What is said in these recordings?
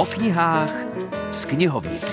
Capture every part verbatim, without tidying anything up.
knihách s knihovnicí.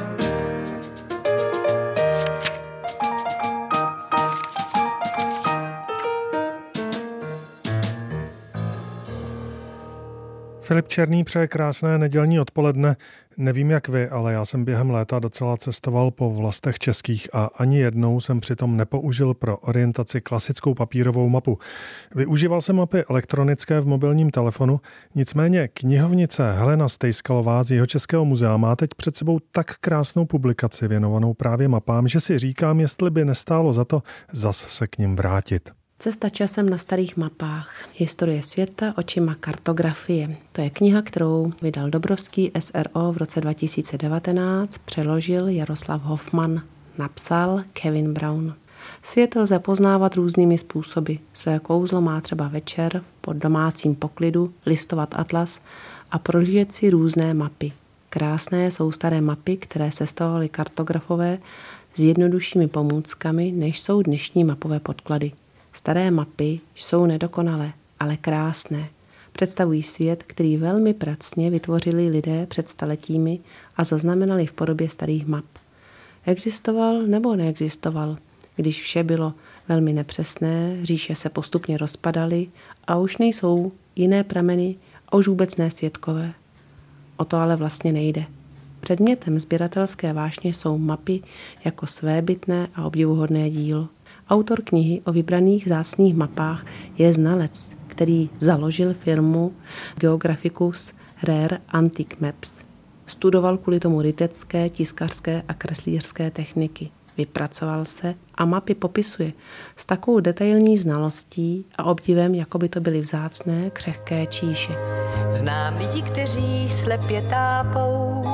Filip Černý přeje krásné nedělní odpoledne. Nevím jak vy, ale já jsem během léta docela cestoval po vlastech českých a ani jednou jsem přitom nepoužil pro orientaci klasickou papírovou mapu. Využíval jsem mapy elektronické v mobilním telefonu, nicméně knihovnice Helena Stejskalová z Jihočeského muzea má teď před sebou tak krásnou publikaci věnovanou právě mapám, že si říkám, jestli by nestálo za to zas se k nim vrátit. Cesta časem na starých mapách. Historie světa očima kartografie. To je kniha, kterou vydal Dobrovský S R O v roce dva tisíce devatenáct, přeložil Jaroslav Hofman, napsal Kevin Brown. Svět lze poznávat různými způsoby. Své kouzlo má třeba večer pod domácím poklidu listovat atlas a prohlížet si různé mapy. Krásné jsou staré mapy, které sestavovaly kartografové s jednoduššími pomůckami, než jsou dnešní mapové podklady. Staré mapy jsou nedokonalé, ale krásné. Představují svět, který velmi pracně vytvořili lidé před staletími a zaznamenali v podobě starých map. Existoval nebo neexistoval, když vše bylo velmi nepřesné, říše se postupně rozpadaly a už nejsou jiné prameny a už vůbec ne svědkové. O to ale vlastně nejde. Předmětem sběratelské vášně jsou mapy jako svébytné a obdivuhodné dílo. Autor knihy o vybraných vzácných mapách je znalec, který založil firmu Geographicus Rare Antique Maps. Studoval kvůli tomu rytecké, tiskařské a kreslířské techniky. Vypracoval se a mapy popisuje s takovou detailní znalostí a obdivem, jako by to byly vzácné, křehké číše. Znám lidi, kteří slepě tápou,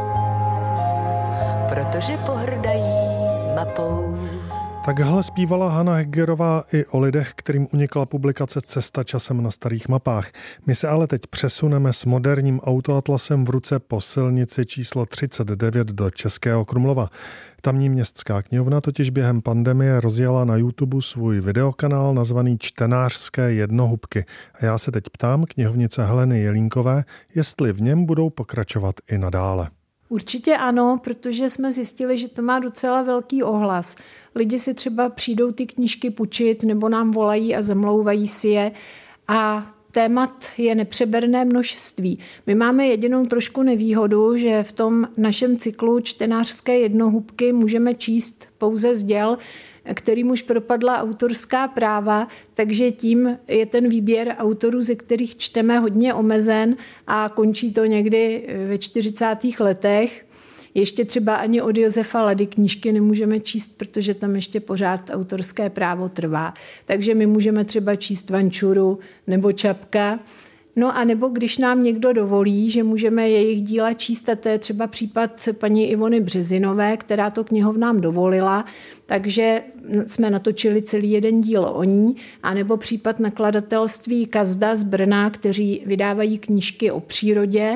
protože pohrdají mapou. Takhle zpívala Hana Hegerová i o lidech, kterým unikla publikace Cesta časem na starých mapách. My se ale teď přesuneme s moderním autoatlasem v ruce po silnici číslo třicet devět do Českého Krumlova. Tamní městská knihovna totiž během pandemie rozjela na YouTube svůj videokanál nazvaný Čtenářské jednohubky. A já se teď ptám knihovnice Heleny Jelínkové, jestli v něm budou pokračovat i nadále. Určitě ano, protože jsme zjistili, že to má docela velký ohlas. Lidi si třeba přijdou ty knížky půjčit nebo nám volají a zamlouvají si je a témat je nepřeberné množství. My máme jedinou trošku nevýhodu, že v tom našem cyklu Čtenářské jednohubky můžeme číst pouze z děl, kterým už propadla autorská práva, takže tím je ten výběr autorů, ze kterých čteme, hodně omezen a končí to někdy ve čtyřicátých letech. Ještě třeba ani od Josefa Lady knížky nemůžeme číst, protože tam ještě pořád autorské právo trvá. Takže my můžeme třeba číst Vančuru nebo Čapka. No a nebo když nám někdo dovolí, že můžeme jejich díla číst, a to je třeba případ paní Ivony Březinové, která to knihovnám dovolila, takže jsme natočili celý jeden díl o ní, a nebo případ nakladatelství Kazda z Brna, kteří vydávají knížky o přírodě,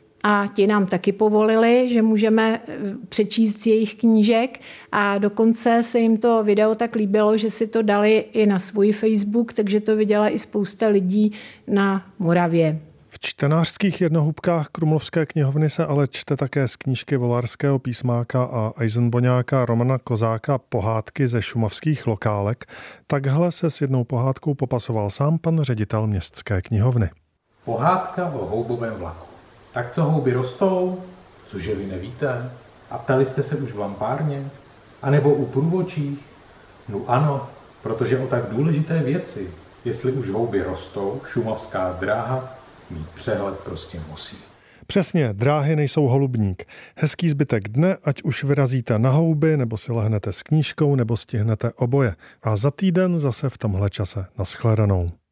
a ti nám taky povolili, že můžeme přečíst z jejich knížek a dokonce se jim to video tak líbilo, že si to dali i na svůj Facebook, takže to viděla i spousta lidí na Moravě. V čtenářských jednohubkách Krumlovské knihovny se ale čte také z knížky volarského písmáka a eisenboňáka Romana Kozáka Pohádky ze šumavských lokálek. Takhle se s jednou pohádkou popasoval sám pan ředitel městské knihovny. Pohádka o houbovém vlaku. Tak co houby rostou? Cože vy nevíte? A ptali jste se už v lampárně? A nebo u průvočích? No ano, protože o tak důležité věci, jestli už houby rostou, šumavská dráha mít přehled prostě musí. Přesně, dráhy nejsou holubník. Hezký zbytek dne, ať už vyrazíte na houby, nebo si lehnete s knížkou, nebo stihnete oboje. A za týden zase v tomhle čase. Naschledanou.